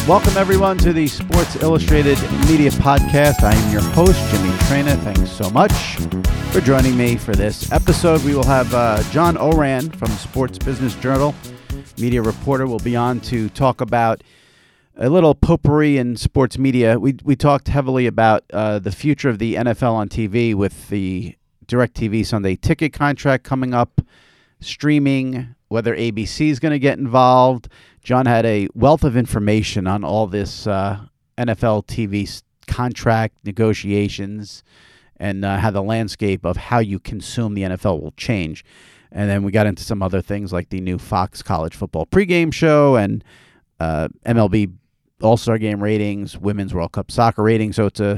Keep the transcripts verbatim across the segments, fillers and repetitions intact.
Welcome, everyone, to the Sports Illustrated Media Podcast. I am your host, Jimmy Traina. Thanks so much for joining me for this episode. We will have uh, John Ourand from Sports Business Journal, media reporter, will be on to talk about a little potpourri in sports media. We we talked heavily about uh, the future of the N F L on T V with the DirecTV Sunday Ticket contract coming up, streaming, whether A B C is going to get involved. John had a wealth of information on all this uh, N F L T V contract negotiations and uh, how the landscape of how you consume the N F L will change. And then we got into some other things like the new Fox College Football pregame show and uh, M L B All-Star Game ratings, Women's World Cup soccer ratings. So it's a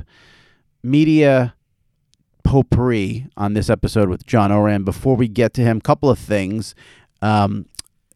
media potpourri on this episode with John Ourand. Before we get to him, a couple of things. Um,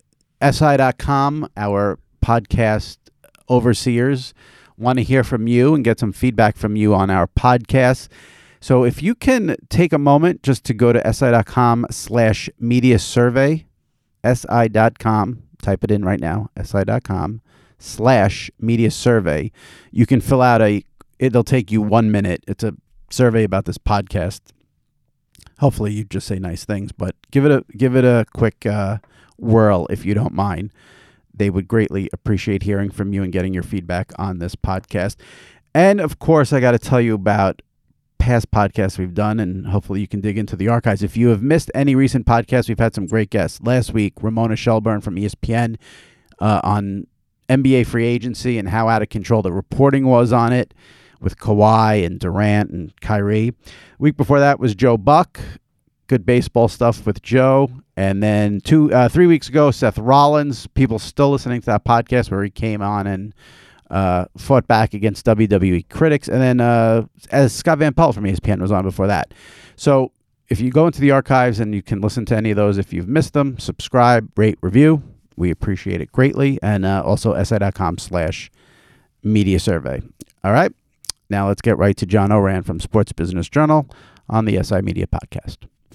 S I dot com, our podcast overseers, want to hear from you and get some feedback from you on our podcast. So if you can take a moment just to go to S I dot com slash media survey, S I dot com, type it in right now, S I dot com slash media survey. You can fill out a, it'll take you one minute. It's a survey about this podcast. Hopefully you just say nice things, but give it a, give it a quick uh, whirl if you don't mind. They would greatly appreciate hearing from you and getting your feedback on this podcast. And of course, I got to tell you about past podcasts we've done, and hopefully you can dig into the archives. If you have missed any recent podcasts, we've had some great guests. Last week, Ramona Shelburne from E S P N uh, on N B A free agency and how out of control the reporting was on it with Kawhi and Durant and Kyrie. Week before that was Joe Buck. Good baseball stuff with Joe. And then two, uh, three weeks ago, Seth Rollins. People still listening to that podcast where he came on and uh, fought back against W W E critics. And then uh, as Scott Van Pelt from E S P N was on before that. So if you go into the archives and you can listen to any of those, if you've missed them, subscribe, rate, review. We appreciate it greatly. And uh, also S I dot com slash media survey. All right. Now let's get right to John Ourand from Sports Business Journal on the S I Media Podcast.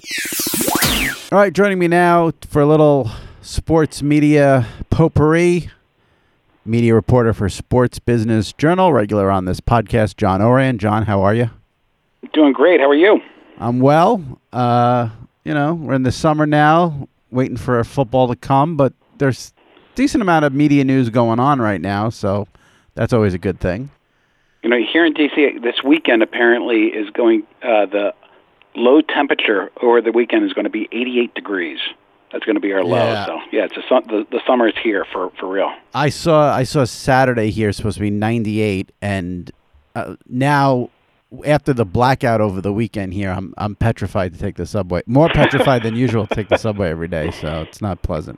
All right, joining me now for a little sports media potpourri, media reporter for Sports Business Journal, regular on this podcast, John Ourand. John, how are you? Doing great. How are you? I'm well. Uh, you know, we're in the summer now, waiting for football to come, but there's a decent amount of media news going on right now, so that's always a good thing. You know, here in D C this weekend apparently is going, uh, the low temperature over the weekend is going to be eighty-eight degrees. That's going to be our low. Yeah. So, yeah, it's a, the, the summer is here for, for real. I saw I saw Saturday here supposed to be ninety-eight, and uh, now after the blackout over the weekend here, I'm I'm petrified to take the subway. More petrified than usual to take the subway every day, so it's not pleasant.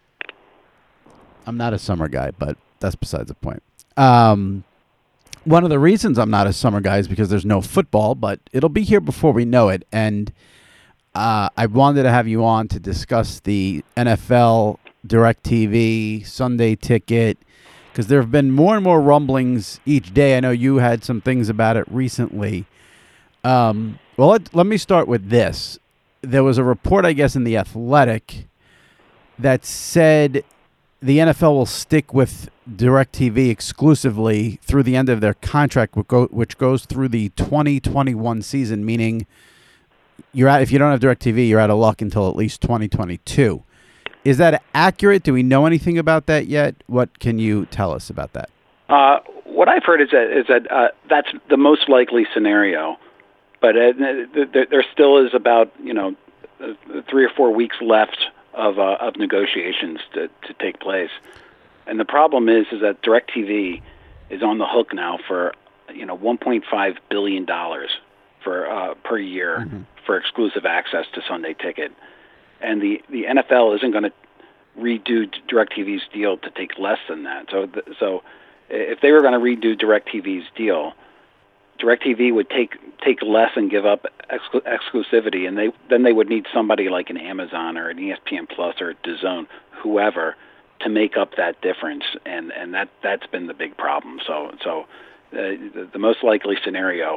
I'm not a summer guy, but that's besides the point. Um, one of the reasons I'm not a summer guy is because there's no football, but it'll be here before we know it. And uh, I wanted to have you on to discuss the N F L DirecTV Sunday Ticket, because there have been more and more rumblings each day. I know you had some things about it recently. Um, well, let, let me start with this. There was a report, I guess, in The Athletic that said the N F L will stick with DirecTV exclusively through the end of their contract, which goes through the twenty twenty-one season, meaning you're out, if you don't have DirecTV, you're out of luck until at least twenty twenty-two. Is that accurate? Do we know anything about that yet? What can you tell us about that? Uh, what I've heard is that, is that uh, that's the most likely scenario, but uh, there, there still is about, you know, three or four weeks left of uh, of negotiations to, to take place. And the problem is is that DirecTV is on the hook now for, you know, one point five billion dollars for uh, per year mm-hmm. for exclusive access to Sunday Ticket. And the, the N F L isn't going to redo DirecTV's deal to take less than that. So th- so if they were going to redo DirecTV's deal, DirecTV would take take less and give up exclu- exclusivity, and they then they would need somebody like an Amazon or an E S P N Plus or a DAZN, whoever, to make up that difference, and, and that that's been the big problem. So so uh, the, the most likely scenario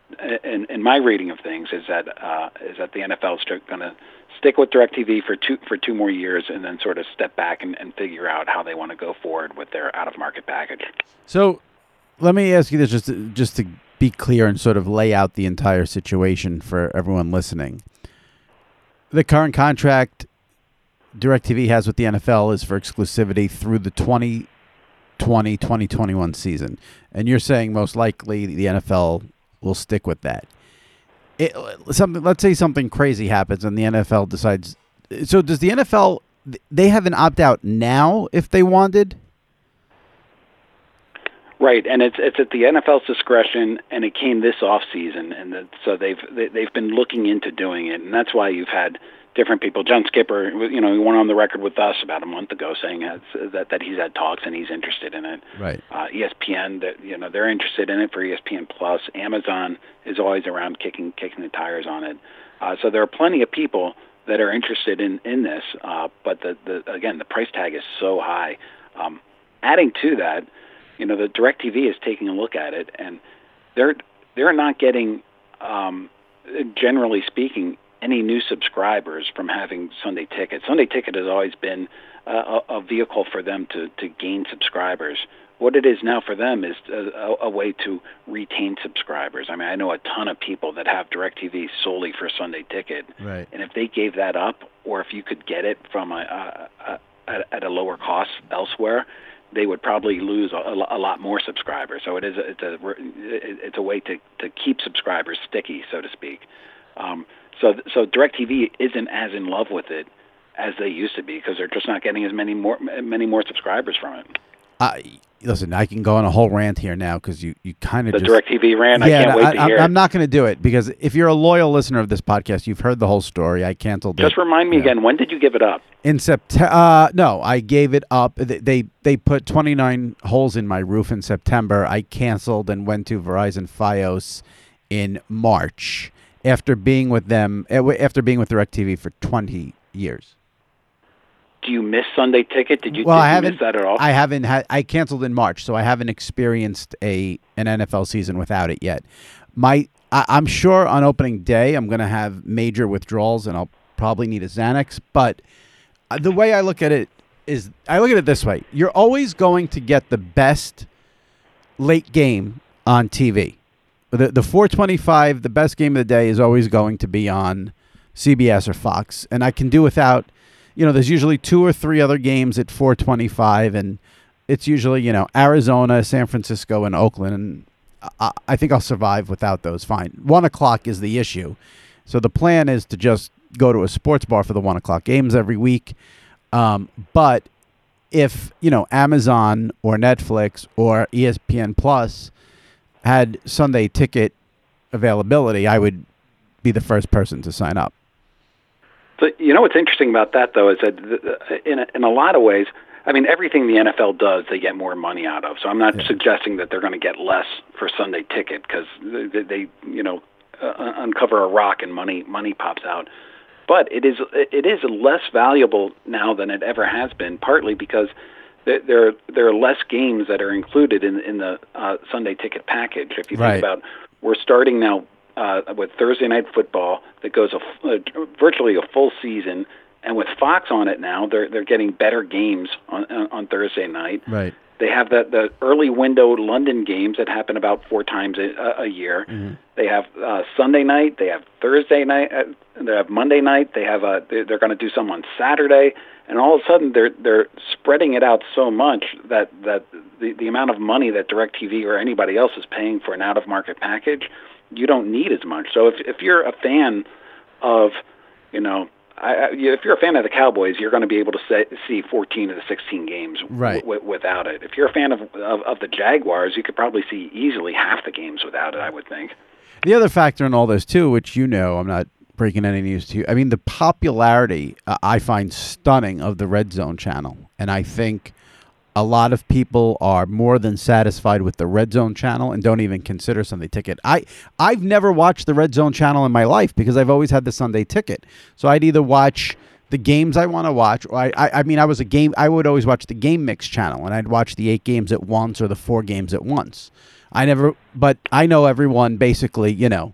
in, in my reading of things, is that uh, is that the N F L is going to stick with DirecTV for two for two more years, and then sort of step back and, and figure out how they want to go forward with their out of market package. So, let me ask you this, just to, just to be clear and sort of lay out the entire situation for everyone listening. The current contract DirecTV has with the N F L is for exclusivity through the twenty twenty twenty twenty-one season. And you're saying most likely the N F L will stick with that. It, something, let's say something crazy happens and the N F L decides. So does the N F L, they have an opt-out now if they wanted? Right, and it's it's at the N F L's discretion, and it came this off season, and the, so they've they, they've been looking into doing it, and that's why you've had different people. John Skipper, you know, he went on the record with us about a month ago saying that that, that he's had talks and he's interested in it. Right. Uh, E S P N, that you know, they're interested in it for E S P N Plus. Amazon is always around kicking kicking the tires on it. Uh, so there are plenty of people that are interested in in this, uh, but the, the again the price tag is so high. Um, adding to that, you know, the DirecTV is taking a look at it, and they're they're not getting, um, generally speaking, any new subscribers from having Sunday Ticket. Sunday Ticket has always been a, a vehicle for them to, to gain subscribers. What it is now for them is a, a way to retain subscribers. I mean, I know a ton of people that have DirecTV solely for Sunday Ticket, right. And if they gave that up, or if you could get it from a, a, a at a lower cost elsewhere, they would probably lose a, a lot more subscribers. So it is a, it's a it's a way to, to keep subscribers sticky, so to speak. Um, so so DirecTV isn't as in love with it as they used to be because they're just not getting as many more many more subscribers from it. Uh, listen, I can go on a whole rant here now because you, you kind of the just... DirecTV rant, yeah, I can't no, wait I, to I'm, hear I'm it. not going to do it because if you're a loyal listener of this podcast, you've heard the whole story. I canceled Just it. remind me yeah. again, when did you give it up? In September. Uh, no, I gave it up. They, they they put twenty-nine holes in my roof in September. I canceled and went to Verizon Fios in March after being with them, after being with DirecTV for twenty years. Do you miss Sunday Ticket? Did you, well, did I you haven't, miss that at all? I haven't had. I canceled in March, so I haven't experienced a an N F L season without it yet. My, I, I'm sure on opening day I'm going to have major withdrawals, and I'll probably need a Xanax. But the way I look at it is, I look at it this way: you're always going to get the best late game on T V. The the four twenty-five, the best game of the day, is always going to be on C B S or Fox, and I can do without. You know, there's usually two or three other games at four twenty-five, and it's usually, you know, Arizona, San Francisco, and Oakland. And I, I think I'll survive without those fine. One o'clock is the issue. So the plan is to just go to a sports bar for the one o'clock games every week. Um, but if, you know, Amazon or Netflix or E S P N Plus had Sunday Ticket availability, I would be the first person to sign up. So, you know what's interesting about that, though, is that in a, in a lot of ways, I mean, everything the N F L does, they get more money out of. So I'm not yeah. suggesting that they're going to get less for Sunday Ticket because they, they, you know, uh, uncover a rock and money money pops out. But it is it is less valuable now than it ever has been, partly because there there are less games that are included in in the uh, Sunday Ticket package. If you think right. about, we're starting now. Uh, with Thursday Night Football that goes a, uh, virtually a full season, and with Fox on it now, they're they're getting better games on on Thursday night. Right. They have the the early window London games that happen about four times a, a year. Mm-hmm. They have uh, Sunday night. They have Thursday night. Uh, they have Monday night. They have a. They're, they're going to do some on Saturday, and all of a sudden they're they're spreading it out so much that that the the amount of money that DirecTV or anybody else is paying for an out of market package, you don't need as much. So if if you're a fan of, you know, I, if you're a fan of the Cowboys, you're going to be able to say, see fourteen of the sixteen games right. w- w- without it. If you're a fan of, of of the Jaguars, you could probably see easily half the games without it, I would think. The other factor in all this, too, which you know, I'm not breaking any news to you, I mean, the popularity uh, I find stunning of the Red Zone channel. And I think a lot of people are more than satisfied with the Red Zone channel and don't even consider Sunday Ticket. I, I've never watched the Red Zone channel in my life because I've always had the Sunday Ticket. So I'd either watch the games I want to watch. Or I, I, I mean, I was a game. I would always watch the Game Mix channel, and I'd watch the eight games at once or the four games at once. I never, but I know everyone basically, you know,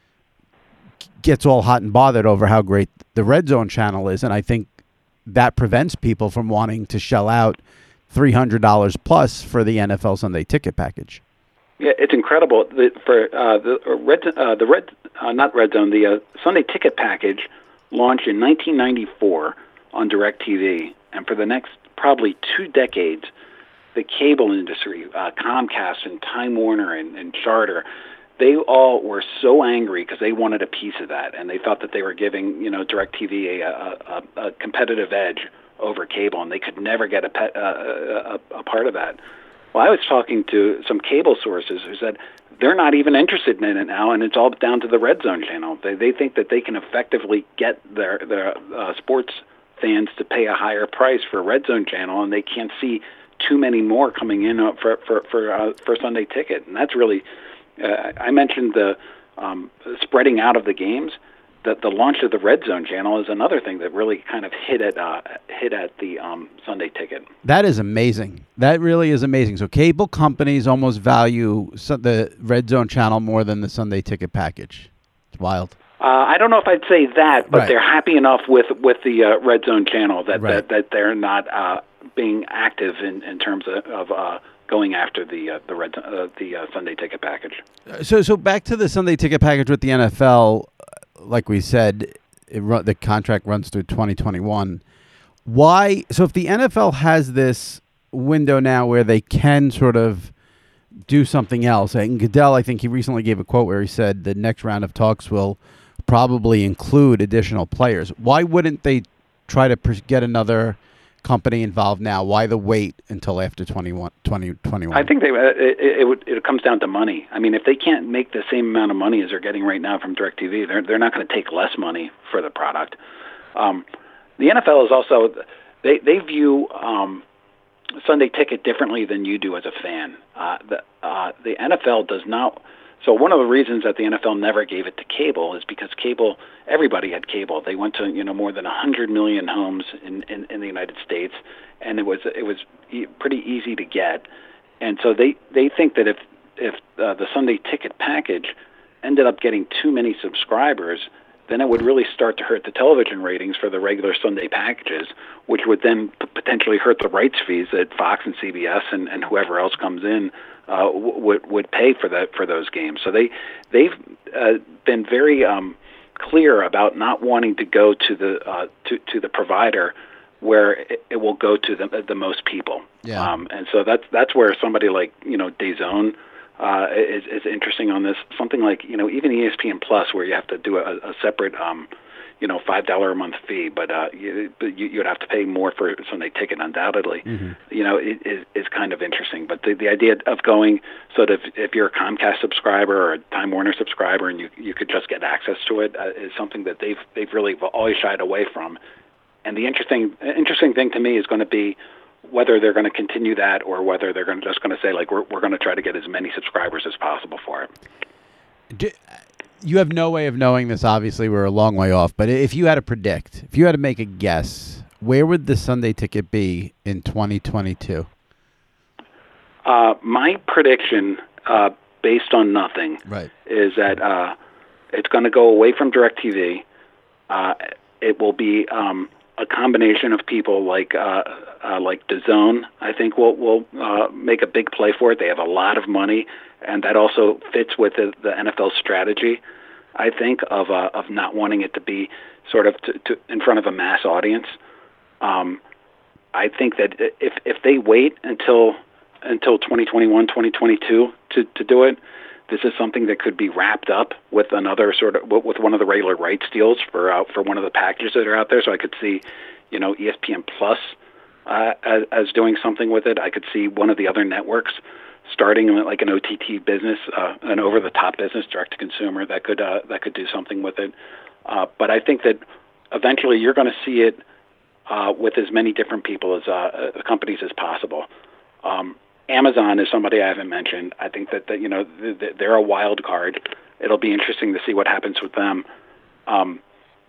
gets all hot and bothered over how great the Red Zone channel is, and I think that prevents people from wanting to shell out three hundred dollars plus for the N F L Sunday Ticket package. Yeah, it's incredible. The, for uh, the red, uh, the red, uh, not Red Zone, the uh, Sunday Ticket package launched in nineteen ninety-four on DirecTV, and for the next probably two decades, the cable industry, uh, Comcast and Time Warner and, and Charter, they all were so angry because they wanted a piece of that, and they thought that they were giving, you know, DirecTV a, a, a, a competitive edge over cable, and they could never get a, pet, uh, a, a part of that. Well, I was talking to some cable sources who said they're not even interested in it now, and it's all down to the Red Zone channel. They they think that they can effectively get their their uh, sports fans to pay a higher price for Red Zone channel, and they can't see too many more coming in for for for, uh, for Sunday Ticket, and that's really. Uh, I mentioned the um, spreading out of the games. That the launch of the Red Zone channel is another thing that really kind of hit at uh, hit at the um, Sunday Ticket. That is amazing. That really is amazing. So cable companies almost value the Red Zone channel more than the Sunday Ticket package. It's wild. Uh, I don't know if I'd say that, but right. They're happy enough with with the uh, Red Zone channel that right. that, that they're not uh, being active in, in terms of. of uh, going after the uh, the red uh, the uh, Sunday Ticket package. So so back to the Sunday Ticket package with the N F L, like we said, it run, the contract runs through twenty twenty-one. Why? So if the N F L has this window now where they can sort of do something else, and Goodell, I think he recently gave a quote where he said the next round of talks will probably include additional players. Why wouldn't they try to get another company involved now? Why the wait until after twenty twenty-one? I think they, uh, it, it, would, it comes down to money. I mean, if they can't make the same amount of money as they're getting right now from DirecTV, they're they're not going to take less money for the product. Um, the N F L is also they they view um, Sunday Ticket differently than you do as a fan. Uh, the uh, the N F L does not. So one of the reasons that the N F L never gave it to cable is because cable, everybody had cable. They went to you know more than one hundred million homes in, in, in the United States, and it was it was e- pretty easy to get. And so they, they think that if if uh, the Sunday Ticket package ended up getting too many subscribers, then it would really start to hurt the television ratings for the regular Sunday packages, which would then p- potentially hurt the rights fees that Fox and C B S and, and whoever else comes in uh, w- would would pay for that for those games. So they they've uh, been very um, clear about not wanting to go to the uh, to to the provider where it, it will go to the the most people. Yeah. Um, and so that's that's where somebody like you know DAZN Uh, is, is interesting on this. Something like, you know, even E S P N Plus, where you have to do a, a separate, um, you know, five dollars a month fee, but uh, you, you, you'd have to pay more for Sunday Ticket, undoubtedly. Mm-hmm. You know, it is is kind of interesting. But the, the idea of going sort of, if you're a Comcast subscriber or a Time Warner subscriber and you you could just get access to it, uh, is something that they've they've really always shied away from. And the interesting interesting thing to me is going to be whether they're going to continue that or whether they're going to, just going to say, like, we're we're going to try to get as many subscribers as possible for it. Do, you have no way of knowing this, obviously. We're a long way off. But if you had to predict, if you had to make a guess, where would the Sunday Ticket be in twenty twenty-two? Uh, my prediction, uh, based on nothing, right. is that uh, it's going to go away from DirecTV. Uh, it will be um, a combination of people like uh, uh, like DAZN, I think, will will uh, make a big play for it. They have a lot of money, and that also fits with the, the N F L strategy, I think, of uh, of not wanting it to be sort of to, to in front of a mass audience. Um, I think that if if they wait until until twenty twenty-one, twenty twenty-two to, to do it, this is something that could be wrapped up with another sort of with one of the regular rights deals for uh, for one of the packages that are out there. So I could see, you know, E S P N Plus uh, as, as doing something with it. I could see one of the other networks starting like an O T T business, uh, an over-the-top business, direct-to-consumer that could uh, that could do something with it. Uh, but I think that eventually you're going to see it uh, with as many different people as uh, companies as possible. Um, Amazon is somebody I haven't mentioned. I think that, that you know they're a wild card. It'll be interesting to see what happens with them. Um,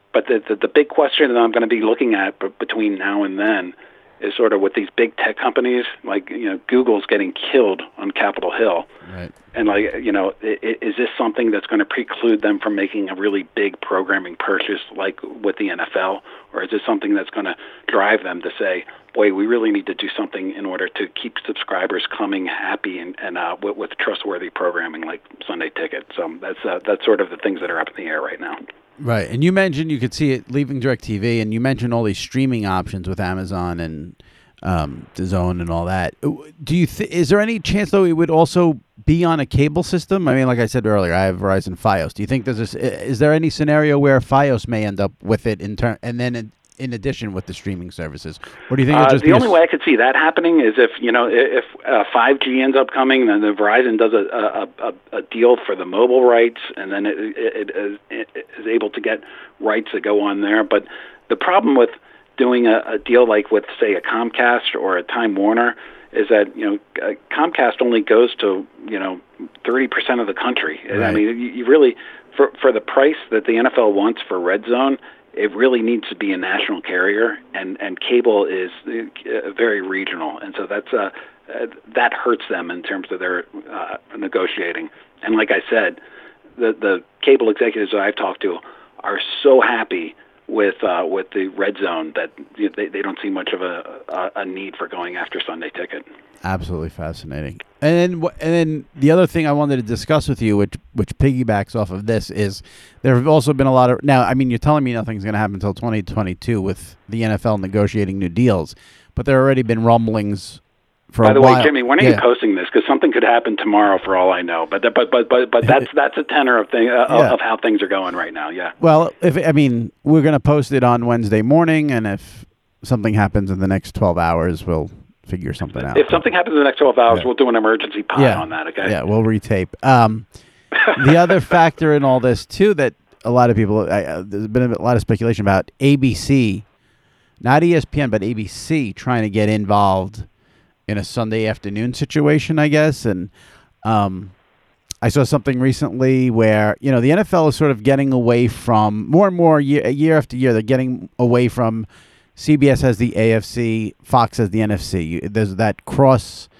but the, the the big question that I'm going to be looking at b- between now and then is sort of with these big tech companies, like, you know, Google's getting killed on Capitol Hill. Right. And, like, you know, is, is this something that's going to preclude them from making a really big programming purchase like with the N F L? Or is this something that's going to drive them to say, boy, we really need to do something in order to keep subscribers coming happy and, and uh, with, with trustworthy programming like Sunday Ticket? So that's uh, that's sort of the things that are up in the air right now. Right. And you mentioned you could see it leaving DirecTV, and you mentioned all these streaming options with Amazon and um, DAZN and all that. Do you th- is there any chance, though, it would also be on a cable system? I mean, like I said earlier, I have Verizon Fios. Do you think there's this, is there any scenario where Fios may end up with it in turn, and then in, in addition with the streaming services? Or do you think it'll uh, just the be only a... way I could see that happening is if, you know, if uh, five G ends up coming, then the Verizon does a a, a, a deal for the mobile rights, and then it, it, it, it is able to get rights that go on there. But the problem with doing a, a deal like with, say, a Comcast or a Time Warner is that, you know, uh, Comcast only goes to, you know, thirty percent of the country. Right. I mean, you, you really, for for the price that the N F L wants for Red Zone, it really needs to be a national carrier, and, and cable is uh, very regional, and so that's uh, uh, that hurts them in terms of their uh, negotiating. And like I said, the the cable executives that I've talked to are so happy with uh, with the Red Zone that they, they don't see much of a, a a need for going after Sunday Ticket. Absolutely fascinating. And then, and then the other thing I wanted to discuss with you, which which piggybacks off of this, is there have also been a lot of, now, I mean, you're telling me nothing's going to happen until twenty twenty-two with the N F L negotiating new deals, but there have already been rumblings for By a the while. way, Jimmy, when are yeah. you posting this? Because something could happen tomorrow, for all I know. But but but but but that's that's a tenor of thing uh, Yeah. of how things are going right now. Yeah. Well, if I mean, we're going to post it on Wednesday morning, and if something happens in the next twelve hours, we'll figure something out. If something happens in the next twelve hours, Yeah. we'll do an emergency pod yeah. on that. Okay. Yeah, we'll retape. Um, the other factor in all this too that a lot of people, I, uh, there's been a lot of speculation about A B C, not E S P N, but A B C trying to get involved in a Sunday afternoon situation, I guess. And um, I saw something recently where, you know, the N F L is sort of getting away from, more and more year, year after year, they're getting away from, C B S has the A F C, Fox has the N F C. You, there's that cross,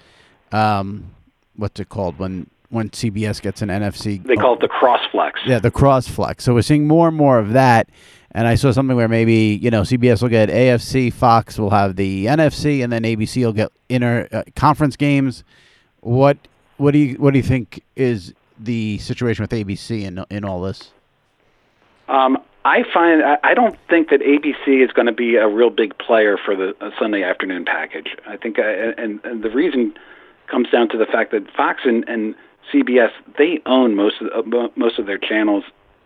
um, what's it called, when when C B S gets an N F C? They call it the crossflex. Yeah, the crossflex. So we're seeing more and more of that. And I saw something where maybe, you know, C B S will get A F C, Fox will have the N F C, and then A B C will get inter uh, conference games. What what do you what do you think is the situation with A B C in in all this? Um, I find I, I don't think that A B C is going to be a real big player for the uh, Sunday afternoon package. I think, uh, and, and the reason comes down to the fact that Fox and, and C B S, they own most of uh, most of their channels.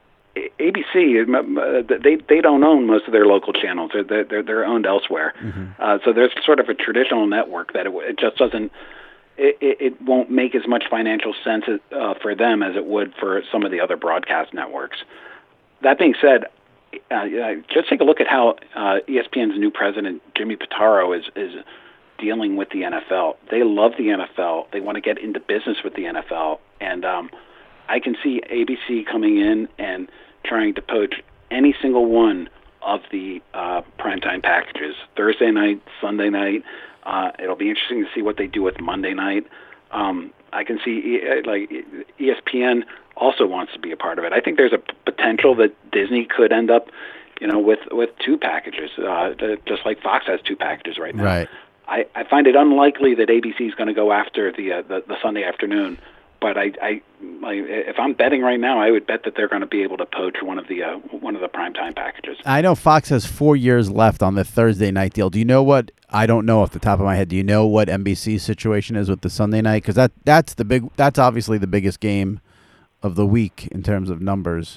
A B C, they they don't own most of their local channels. They're they're they're owned elsewhere. Mm-hmm. Uh, so there's sort of a traditional network that it, it just doesn't. It, it won't make as much financial sense uh, for them as it would for some of the other broadcast networks. That being said, uh, just take a look at how uh, E S P N's new president, Jimmy Pitaro, is is dealing with the N F L. They love the N F L. They want to get into business with the N F L, and um, I can see A B C coming in and trying to poach any single one of the uh, primetime packages. Thursday night, Sunday night. Uh, it'll be interesting to see what they do with Monday night. Um, I can see like E S P N also wants to be a part of it. I think there's a p- potential that Disney could end up, you know, with with two packages, uh, just like Fox has two packages right now. Right. I, I find it unlikely that A B C is going to go after the, uh, the the Sunday afternoon. But I, I, I, if I'm betting right now, I would bet that they're going to be able to poach one of the uh, one of the primetime packages. I know Fox has four years left on the Thursday night deal. Do you know what? I don't know off the top of my head. Do you know what N B C's situation is with the Sunday night? Because that that's the big. That's obviously the biggest game of the week in terms of numbers.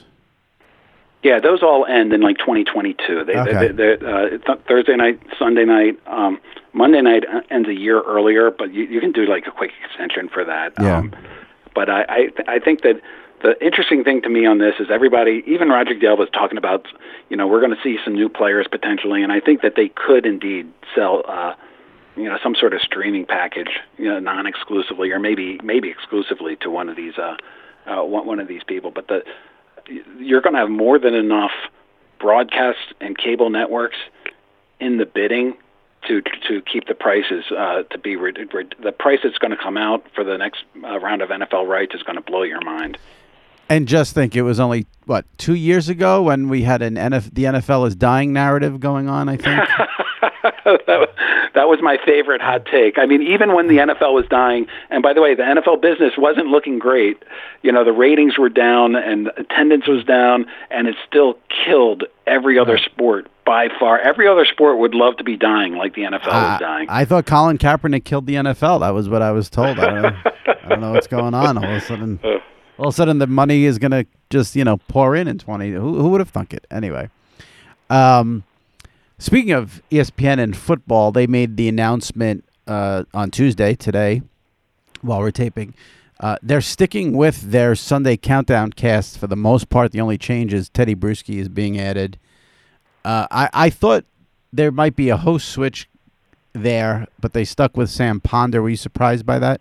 Yeah, those all end in like twenty twenty-two. They, okay. they, they, uh, th- Thursday night, Sunday night, um, Monday night ends a year earlier, but you, you can do like a quick extension for that. Yeah. Um, But I, I, I think that the interesting thing to me on this is everybody, even Roger Goodell was talking about, you know, we're going to see some new players potentially, and I think that they could indeed sell, uh, you know, some sort of streaming package, you know, non-exclusively or maybe maybe exclusively to one of these uh, uh, one, one of these people. But the you're going to have more than enough broadcast and cable networks in the bidding to to keep the prices uh, to be re- re- the price that's going to come out for the next uh, round of N F L rights is going to blow your mind. And just think, it was only, what, two years ago when we had an N F- the N F L is dying narrative going on, I think? that, was, that was my favorite hot take. I mean, even when the N F L was dying, and by the way, the N F L business wasn't looking great. You know, the ratings were down and attendance was down, and it still killed every other right. sport by far. Every other sport would love to be dying like the N F L uh, was dying. I thought Colin Kaepernick killed the N F L. That was what I was told. I don't know, I don't know what's going on. All of a sudden... All of a sudden, the money is going to just, you know, pour in in twenty. Who, who would have thunk it? Anyway. Um, speaking of E S P N and football, they made the announcement uh, on Tuesday, today, while we're taping. Uh, they're sticking with their Sunday Countdown cast for the most part. The only change is Teddy Bruschi is being added. Uh, I, I thought there might be a host switch there, but they stuck with Sam Ponder. Were you surprised by that?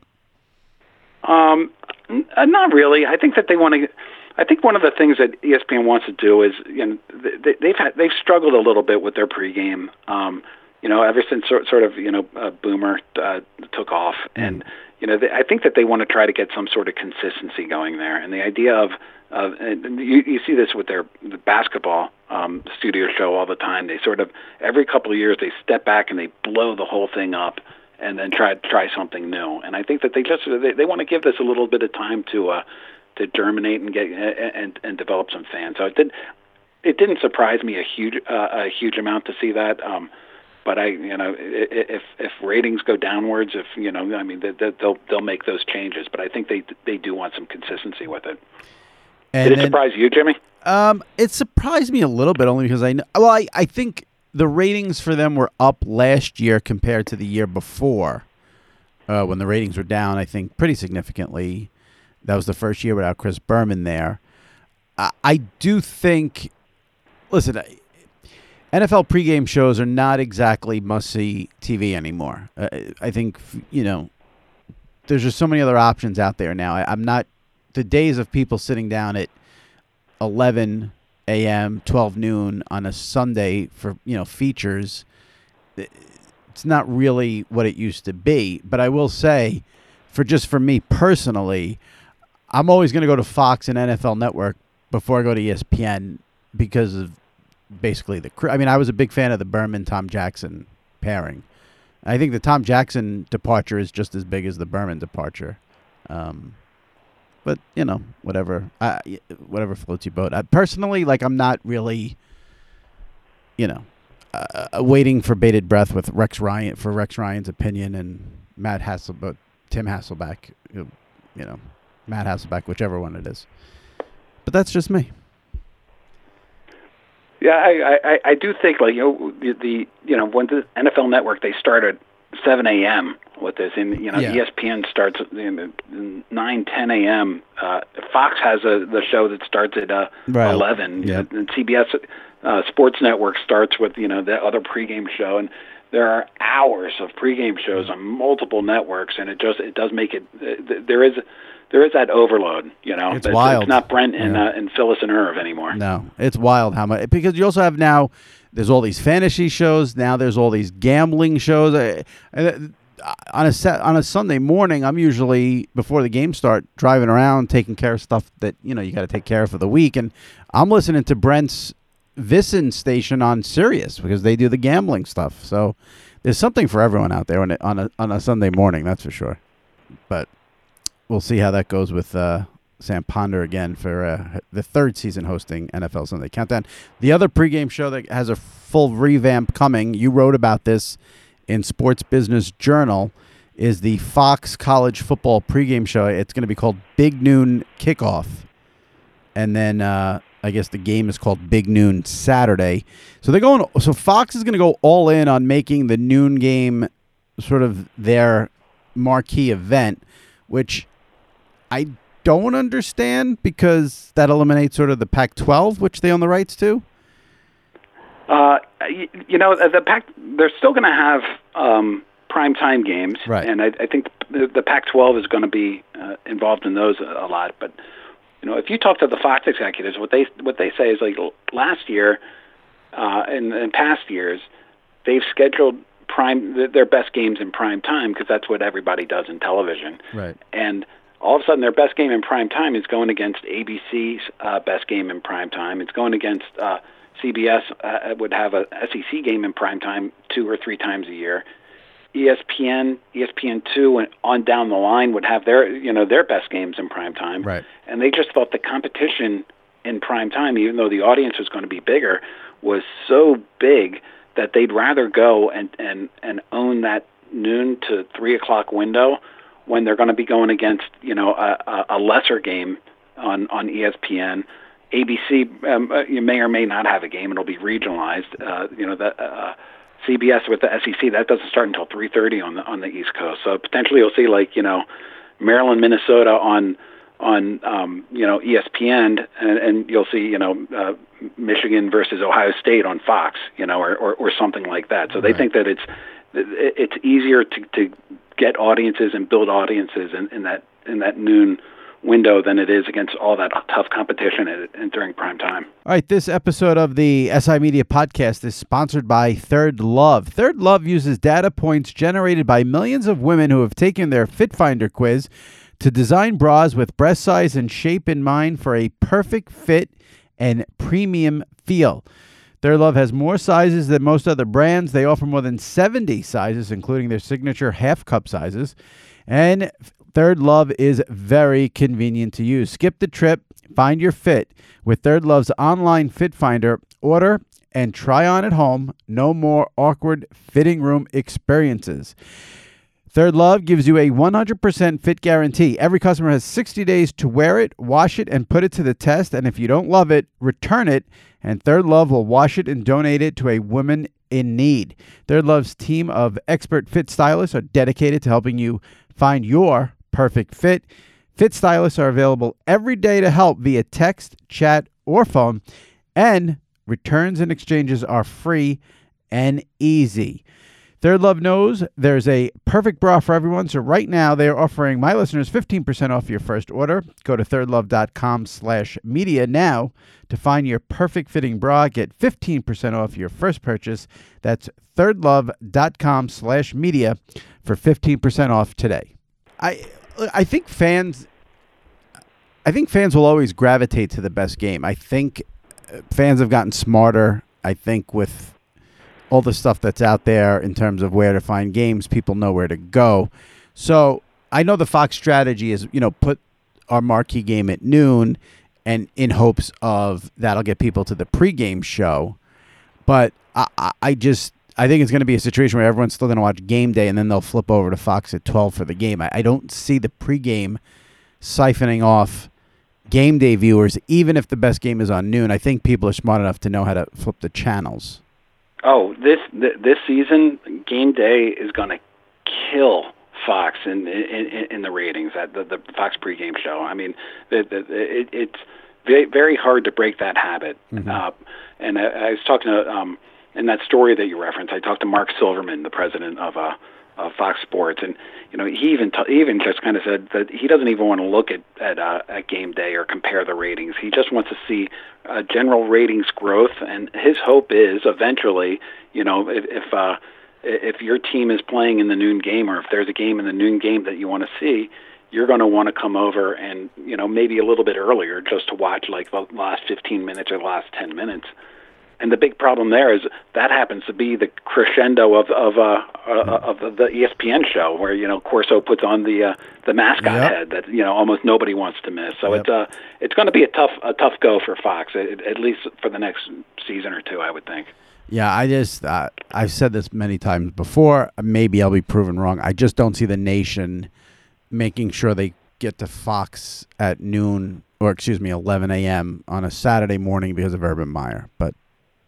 Um. Uh, not really. I think that they want to. I think one of the things that E S P N wants to do is, you know, they, they've had they've struggled a little bit with their pregame. Um, you know, ever since sort, sort of you know uh, Boomer uh, took off, and you know, they, I think that they want to try to get some sort of consistency going there. And the idea of, of and you, you see this with their the basketball um, studio show all the time. They sort of every couple of years they step back and they blow the whole thing up, and then try try something new. And I think that they just they, they want to give this a little bit of time to uh, to germinate and get and and develop some fans. So it did it didn't surprise me a huge uh, a huge amount to see that. Um, but I you know if if ratings go downwards, if you know I mean they, they'll they'll make those changes. But I think they they do want some consistency with it. And did it then, surprise you, Jimmy? Um, it surprised me a little bit only because I know, well I I think. The ratings for them were up last year compared to the year before, uh, when the ratings were down, I think, pretty significantly. That was the first year without Chris Berman there. I, I do think, listen, N F L pregame shows are not exactly must-see T V anymore. Uh, I think, you know, there's just so many other options out there now. I, I'm not, the days of people sitting down at eleven a.m., twelve noon on a Sunday for, you know, features, it's not really what it used to be. But I will say, for just for me personally, I'm always going to go to Fox and N F L Network before I go to E S P N because of basically the crew. I mean, I was a big fan of the Berman-Tom Jackson pairing. I think the Tom Jackson departure is just as big as the Berman departure. Um But, you know, whatever, uh, whatever floats your boat. I, personally, like, I'm not really, you know, uh, waiting for bated breath with Rex Ryan for Rex Ryan's opinion and Matt Hasselbeck, Tim Hasselbeck, you know, Matt Hasselbeck, whichever one it is. But that's just me. Yeah, I, I, I do think, like, you know, the, the you know, when the N F L Network, they started seven a.m. with this, and you know, yeah. E S P N starts at nine, ten a.m. Uh, Fox has a the show that starts at uh, right. eleven, yep. and C B S uh, Sports Network starts with you know the other pregame show, and there are hours of pregame shows on multiple networks, and it just it does make it there is there is that overload. You know, it's, it's wild. It's not Brent and yeah. uh, and Phyllis and Irv anymore. No, it's wild how much because you also have now. There's all these fantasy shows. Now there's all these gambling shows. I, I, on a set, on a Sunday morning, I'm usually, before the game start, driving around, taking care of stuff that, you know, you got to take care of for the week. And I'm listening to Brent's Visson station on Sirius because they do the gambling stuff. So there's something for everyone out there on a, on a, on a Sunday morning, that's for sure. But we'll see how that goes with uh, Sam Ponder again for uh, the third season hosting N F L Sunday Countdown. The other pregame show that has a full revamp coming, you wrote about this in Sports Business Journal, is the Fox College Football pregame show. It's going to be called Big Noon Kickoff. And then uh, I guess the game is called Big Noon Saturday. So they're going. So Fox is going to go all in on making the noon game sort of their marquee event, which I don't understand because that eliminates sort of the Pac twelve, which they own the rights to. Uh, you, you know, the Pac, they're still going to have um, primetime games, right. And I, I think the, the Pac twelve is going to be uh, involved in those a, a lot. But you know, if you talk to the Fox executives, what they what they say is like last year, uh, in, in past years, they've scheduled prime their best games in prime time because that's what everybody does in television. Right. And all of a sudden, their best game in prime time is going against A B C's uh, best game in prime time. It's going against uh, C B S uh, would have a S E C game in prime time two or three times a year. E S P N, E S P N two, and on down the line would have their you know their best games in prime time. Right. And they just thought the competition in prime time, even though the audience was going to be bigger, was so big that they'd rather go and, and, and own that noon to three o'clock window when they're going to be going against, you know, a, a lesser game on, on E S P N. A B C, um, you may or may not have a game. It'll be regionalized. Uh, you know, the uh, C B S with the S E C, that doesn't start until three thirty on the on the East Coast. So potentially you'll see, like, you know, Maryland, Minnesota on on um, you know E S P N, and, and you'll see, you know, uh, Michigan versus Ohio State on Fox, you know, or, or, or something like that. So they Right. think that it's it's easier to, to get audiences and build audiences in, in that in that noon window than it is against all that tough competition at, and during prime time. All right, this episode of the S I Media Podcast is sponsored by Third Love. Third Love uses data points generated by millions of women who have taken their Fit Finder quiz to design bras with breast size and shape in mind for a perfect fit and premium feel. Third Love has more sizes than most other brands. They offer more than seventy sizes, including their signature half cup sizes. And Third Love is very convenient to use. Skip the trip. Find your fit with Third Love's online fit finder. Order and try on at home. No more awkward fitting room experiences. Third Love gives you a one hundred percent fit guarantee. Every customer has sixty days to wear it, wash it, and put it to the test. And if you don't love it, return it, and Third Love will wash it and donate it to a woman in need. Third Love's team of expert fit stylists are dedicated to helping you find your perfect fit. Fit stylists are available every day to help via text, chat, or phone, and returns and exchanges are free and easy. Third Love knows there's a perfect bra for everyone, so right now they're offering my listeners fifteen percent off your first order. Go to thirdlove.com slash media now to find your perfect fitting bra. Get fifteen percent off your first purchase. That's thirdlove.com slash media for fifteen percent off today. I I think fans I think fans will always gravitate to the best game. I think fans have gotten smarter. I think with all the stuff that's out there in terms of where to find games, people know where to go. So I know the Fox strategy is, you know, put our marquee game at noon and in hopes of that'll get people to the pregame show. But I, I, I just, I think it's going to be a situation where everyone's still going to watch game day and then they'll flip over to Fox at twelve for the game. I, I don't see the pregame siphoning off game day viewers, even if the best game is on noon. I think people are smart enough to know how to flip the channels. Oh, this this season, game day is going to kill Fox in, in in the ratings at the, the Fox pregame show. I mean, the, the, it, it's very, very hard to break that habit. Mm-hmm. Uh, and I, I was talking to um, in that story that you referenced. I talked to Mark Silverman, the president of uh, of Fox Sports, and you know he even t- he even just kind of said that he doesn't even want to look at at, uh, at game day or compare the ratings. He just wants to see uh, general ratings growth, and his hope is eventually, you know, if if, uh, if your team is playing in the noon game, or if there's a game in the noon game that you want to see, you're going to want to come over and, you know, maybe a little bit earlier just to watch like the last fifteen minutes or the last ten minutes. And the big problem there is that happens to be the crescendo of of uh, uh, of the, the E S P N show, where you know Corso puts on the uh, the mascot yep. head that you know almost nobody wants to miss. So yep. it's uh it's going to be a tough a tough go for Fox, at, at least for the next season or two, I would think. Yeah, I just uh, I've said this many times before. Maybe I'll be proven wrong. I just don't see the nation making sure they get to Fox at noon, or excuse me, eleven a.m. on a Saturday morning because of Urban Meyer, but.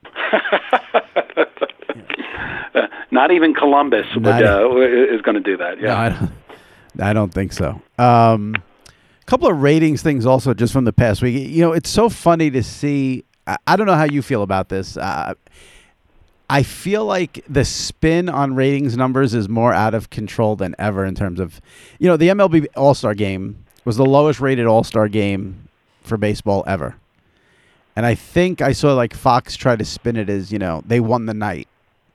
uh, not even Columbus would, not uh, is going to do that. Yeah, no, I don't. I don't think so. Um, a couple of ratings things also just from the past week. You know, it's so funny to see. I, I don't know how you feel about this. Uh, I feel like the spin on ratings numbers is more out of control than ever in terms of, you know, the M L B All-Star Game was the lowest rated All-Star game for baseball ever. And I think I saw like Fox try to spin it as, you know, they won the night.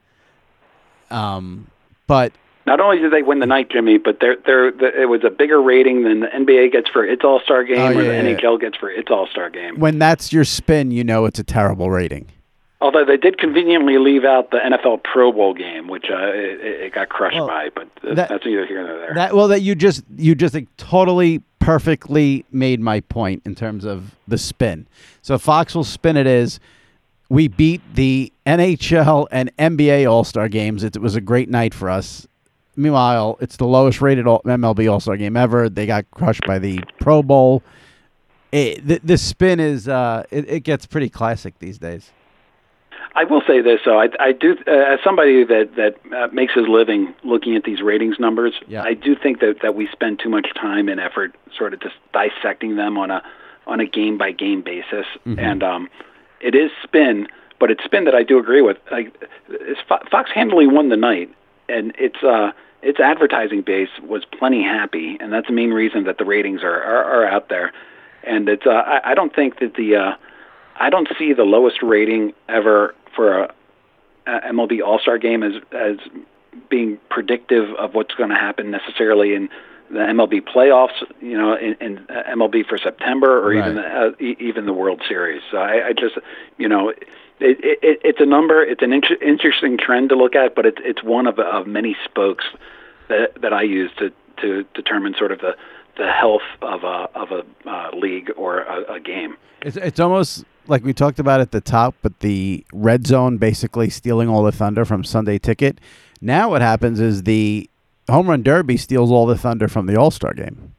Um, but not only did they win the night, Jimmy, but they're, they're, the, it was a bigger rating than the N B A gets for its All-Star game, oh, yeah, or the yeah, N H L yeah. gets for its All-Star game. When that's your spin, you know it's a terrible rating. Although they did conveniently leave out the N F L Pro Bowl game, which uh, it, it got crushed well, by, but that, that's neither here nor there. That, well, that you just you just like, totally perfectly made my point in terms of the spin. So Fox will spin it as we beat the N H L and N B A All-Star games. It, it was a great night for us. Meanwhile, it's the lowest rated M L B All-Star game ever. They got crushed by the Pro Bowl. It, the, the spin is uh, it, it gets pretty classic these days. I will say this, though. I, I do, uh, as somebody that that uh, makes his living looking at these ratings numbers, yeah. I do think that, that we spend too much time and effort sort of just dissecting them on a on a game by game basis. Mm-hmm. And um, it is spin, but it's spin that I do agree with. Like, Fox handily won the night, and its uh, its advertising base was plenty happy, and that's the main reason that the ratings are are, are out there. And it's uh, I, I don't think that the uh, I don't see the lowest rating ever for a, a M L B All-Star game as as being predictive of what's going to happen necessarily in the M L B playoffs, you know, in, in M L B for September, or right. even the, uh, e- even the World Series. So I, I just, you know, it, it, it's a number. It's an inter- interesting trend to look at, but it's it's one of, of many spokes that that I use to, to determine sort of the, the health of a of a uh, league or a, a game. It's it's almost like we talked about at the top, but the red zone basically stealing all the thunder from Sunday Ticket. Now what happens is the Home Run Derby steals all the thunder from the All-Star game.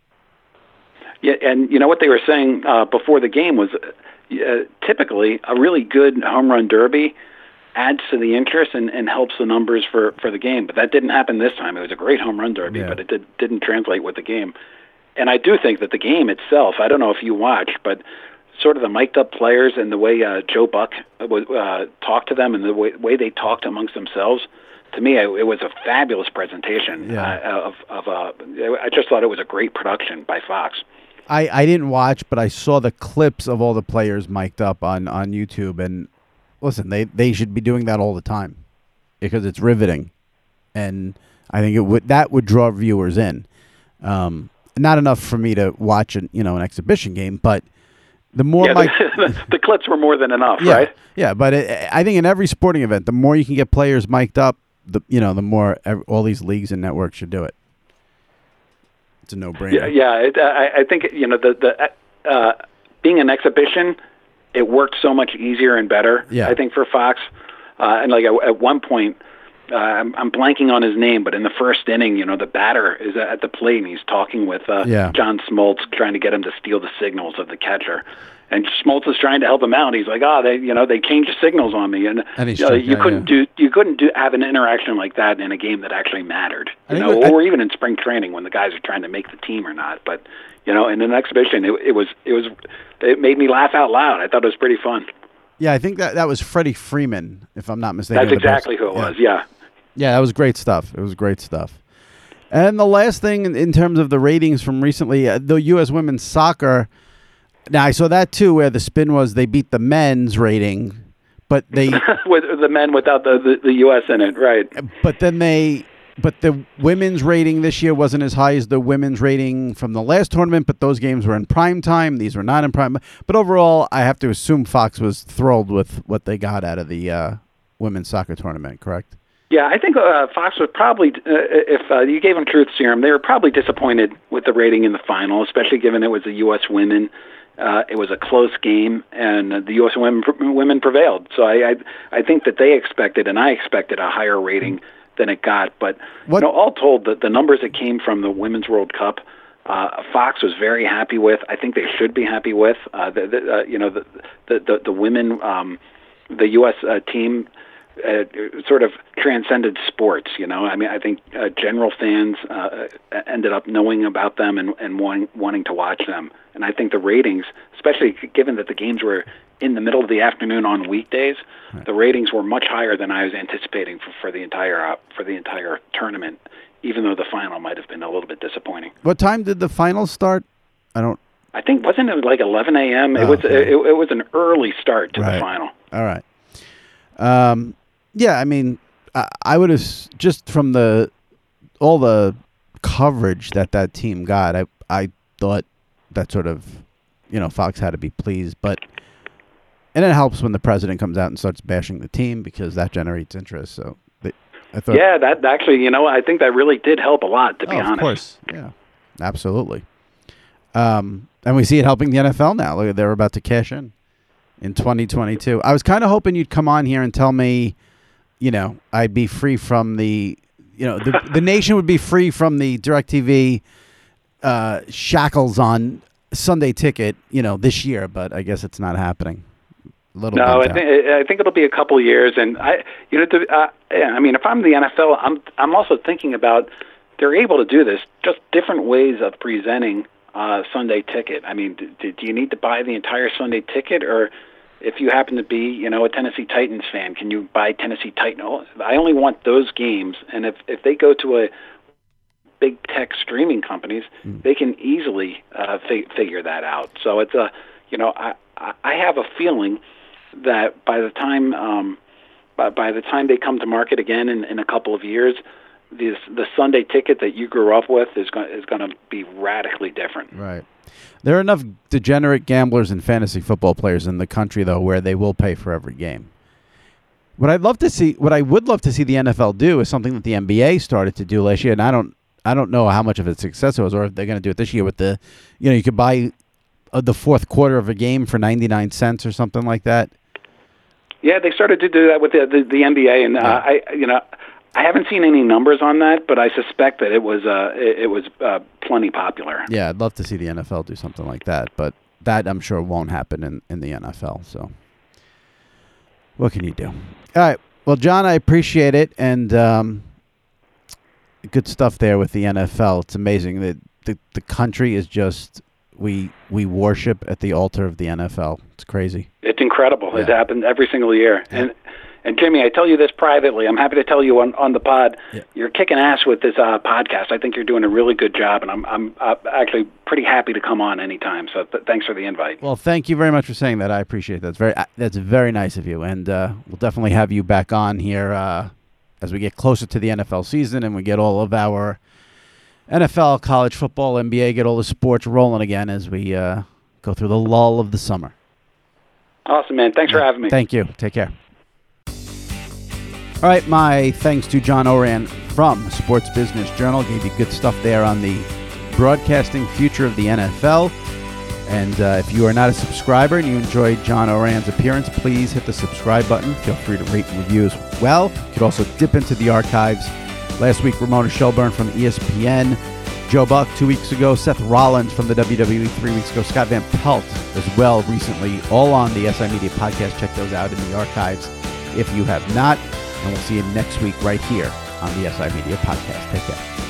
Yeah, and you know what they were saying uh, before the game was uh, typically a really good Home Run Derby adds to the interest and, and helps the numbers for, for the game. But that didn't happen this time. It was a great Home Run Derby, yeah. but it did, didn't translate with the game. And I do think that the game itself, I don't know if you watched, but sort of the mic'd up players and the way uh, Joe Buck would uh, talk to them and the way, way they talked amongst themselves, to me, it, it was a fabulous presentation. Yeah. Uh, of, of uh, I just thought it was a great production by Fox. I, I didn't watch, but I saw the clips of all the players mic'd up on, on YouTube. And listen, they, they should be doing that all the time because it's riveting. And I think it would that would draw viewers in. Um, not enough for me to watch an, you know, an exhibition game, but the more yeah, my, the, the clips were more than enough, yeah, right? Yeah, but it, I think in every sporting event, the more you can get players mic'd up, the you know, the more every, all these leagues and networks should do it. It's a no-brainer. Yeah, yeah. It, I, I think you know the the uh, being an exhibition, it worked so much easier and better. Yeah. I think for Fox, uh, and like at, at one point. Uh, I'm, I'm blanking on his name, but in the first inning, you know, the batter is at the plate and he's talking with uh, yeah. John Smoltz, trying to get him to steal the signals of the catcher. And Smoltz is trying to help him out. He's like, "Oh, they, you know, they changed the signals on me." And, and he's you, know, trying, you yeah, couldn't yeah. do, you couldn't do have an interaction like that in a game that actually mattered, you know, I, or even in spring training when the guys are trying to make the team or not. But you know, in an exhibition, it, it was, it was, it made me laugh out loud. I thought it was pretty fun. Yeah, I think that that was Freddie Freeman, if I'm not mistaken. That's exactly who it yeah. was. Yeah. Yeah, that was great stuff. It was great stuff. And the last thing in, in terms of the ratings from recently, uh, the U S women's soccer. Now, I saw that too, where the spin was they beat the men's rating, but they with the men without the, the, the U S in it, right? But then they, but the women's rating this year wasn't as high as the women's rating from the last tournament. But those games were in prime time; these were not in prime. But overall, I have to assume Fox was thrilled with what they got out of the uh, women's soccer tournament. Correct? Yeah, I think uh, Fox was probably, uh, if uh, you gave them truth serum, they were probably disappointed with the rating in the final, especially given it was the U S women. Uh, it was a close game, and uh, the U S women women prevailed. So I, I I think that they expected, and I expected, a higher rating than it got. But you know, all told, the, the numbers that came from the Women's World Cup, uh, Fox was very happy with. I think they should be happy with. Uh, the, the, uh, you know, the the the, the women, um, the U S uh, team. Uh, sort of transcended sports, you know. I mean, I think uh, general fans uh, ended up knowing about them and, and wanting, wanting to watch them. And I think the ratings, especially given that the games were in the middle of the afternoon on weekdays, right. the ratings were much higher than I was anticipating for, for the entire uh, for the entire tournament. Even though the final might have been a little bit disappointing. What time did the final start? I don't. I think, wasn't it like eleven a.m.? It Oh, was okay. it, it was an early start to Right. the final. All right. Um, yeah, I mean, I, I would have s- just from the all the coverage that that team got, I I thought that sort of, you know, Fox had to be pleased, but and it helps when the president comes out and starts bashing the team because that generates interest. So they, I thought, Yeah, that actually, you know, I think that really did help a lot, to be oh, honest. of course, yeah, absolutely. Um, and we see it helping the N F L now. Look, they're about to cash in in twenty twenty-two. I was kind of hoping you'd come on here and tell me, you know, I'd be free from the, you know, the, the nation would be free from the DirecTV uh, shackles on Sunday Ticket, you know, this year. But I guess it's not happening. A little No, I bit. think I think it'll be a couple of years, and I, you know, to, uh, yeah, I mean, if I'm the N F L, I'm I'm also thinking about they're able to do this, just different ways of presenting uh, Sunday Ticket. I mean, do, do you need to buy the entire Sunday Ticket, or if you happen to be, you know, a Tennessee Titans fan, can you buy Tennessee Titans? I only want those games, and if if they go to a big tech streaming companies, mm. they can easily uh, fi- figure that out. So it's a, you know, I I have a feeling that by the time um, by, by the time they come to market again in, in a couple of years, this the Sunday Ticket that you grew up with is going is going to be radically different. Right. There are enough degenerate gamblers and fantasy football players in the country, though, where they will pay for every game. What I'd love to see, what I would love to see the N F L do, is something that the N B A started to do last year, and I don't, I don't know how much of a success it was, or if they're going to do it this year with the, you know, you could buy uh, the fourth quarter of a game for ninety-nine cents or something like that. Yeah, they started to do that with the the, the N B A, and uh, yeah. I, you know, I haven't seen any numbers on that, but I suspect that it was uh, it, it was uh, plenty popular. Yeah, I'd love to see the N F L do something like that, but that I'm sure won't happen in, in the N F L. So, what can you do? All right, well, John, I appreciate it, and um, good stuff there with the N F L. It's amazing that the the country is just. We we worship at the altar of the N F L. It's crazy. It's incredible. Yeah. It happens every single year. Yeah. And and Jimmy, I tell you this privately. I'm happy to tell you on, on the pod. Yeah. You're kicking ass with this uh, podcast. I think you're doing a really good job, and I'm I'm uh, actually pretty happy to come on anytime. So th- thanks for the invite. Well, thank you very much for saying that. I appreciate that. That's very uh, that's very nice of you, and uh, we'll definitely have you back on here uh, as we get closer to the N F L season and we get all of our N F L, college football, N B A, get all the sports rolling again as we uh, go through the lull of the summer. Awesome, man. Thanks for having me. Thank you. Take care. All right, my thanks to John Ourand from Sports Business Journal. Gave you good stuff there on the broadcasting future of the N F L. And uh, if you are not a subscriber and you enjoyed John Ourand's appearance, please hit the subscribe button. Feel free to rate and review as well. You could also dip into the archives. Last week, Ramona Shelburne from E S P N, Joe Buck two weeks ago, Seth Rollins from the W W E three weeks ago, Scott Van Pelt as well recently, all on the S I Media podcast. Check those out in the archives if you have not. And we'll see you next week right here on the S I Media podcast. Take care.